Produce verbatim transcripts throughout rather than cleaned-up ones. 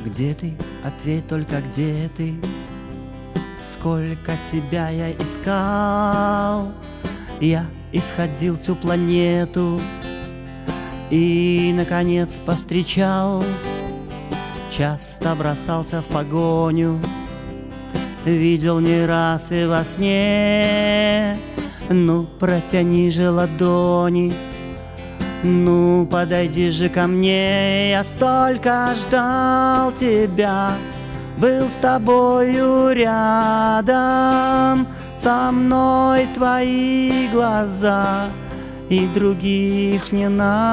Где ты? Ответь только, где ты? Сколько тебя я искал. Я исходил всю планету и, наконец, повстречал. Часто бросался в погоню, видел не раз и во сне. Ну, протяни же ладони, ну, подойди же ко мне. Я столько ждал тебя, был с тобою рядом. Со мной твои глаза, и других не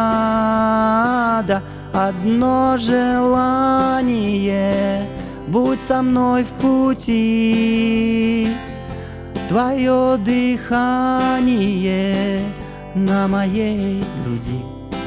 надо. Одно желание — будь со мной в пути. Твое дыхание на моей груди.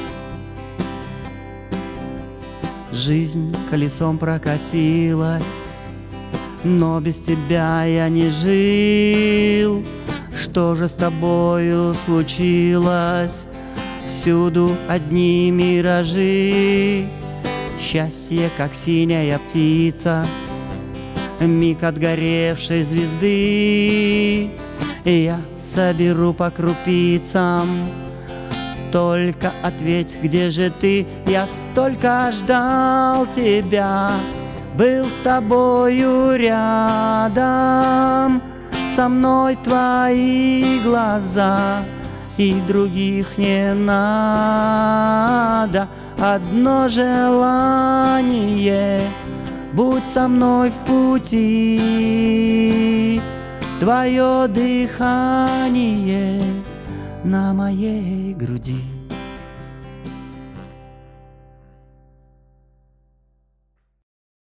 Жизнь колесом прокатилась, но без тебя я не жил. Что же с тобою случилось? Всюду одни миражи. Счастье, как синяя птица, миг отгоревшей звезды. Я соберу по крупицам. Только ответь, где же ты? Я столько ждал тебя, был с тобою рядом. Со мной твои глаза, и других не надо. Одно желание — будь со мной в пути. Твое дыхание на моей груди.